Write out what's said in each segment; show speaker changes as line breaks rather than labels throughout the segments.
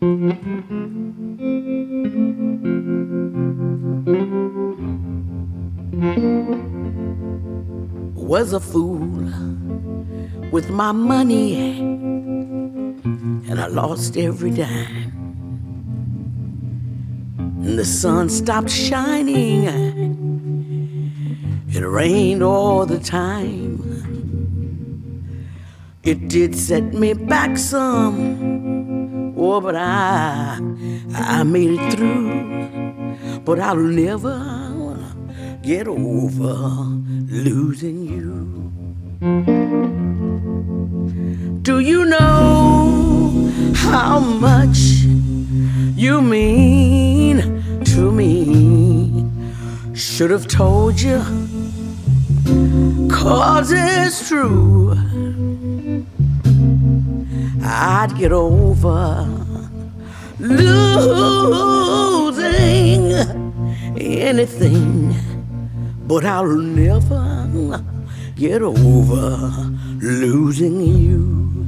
Was a fool with my money, and I lost every dime. And the sun stopped shining, it rained all the time. It did set me back some, oh, but I made it through. But I'll never get over losing you. Do you know how much you mean to me? Should have told you, 'cause it's true. I'd get over losing anything, but I'll never get over losing you.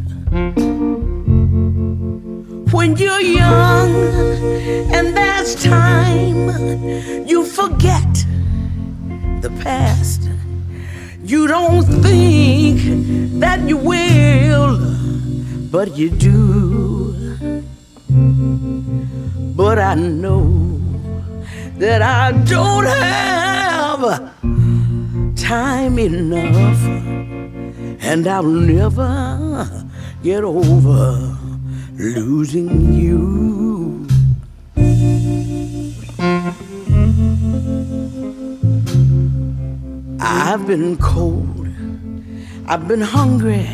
When you're young and there's time, you forget the past. You don't think that you will, but you do. But I know that I don't have time enough, and I'll never get over losing you. I've been cold, I've been hungry,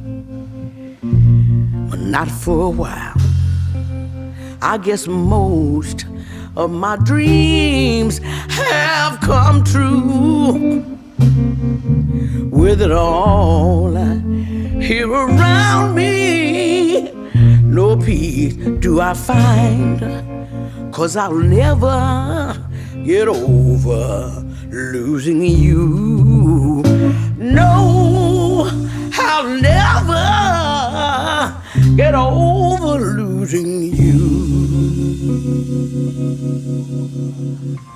but not for a while. I guess most of my dreams have come true. With it all here around me, no peace do I find, 'cause I'll never get over losing you. No, I'll never get over losing you.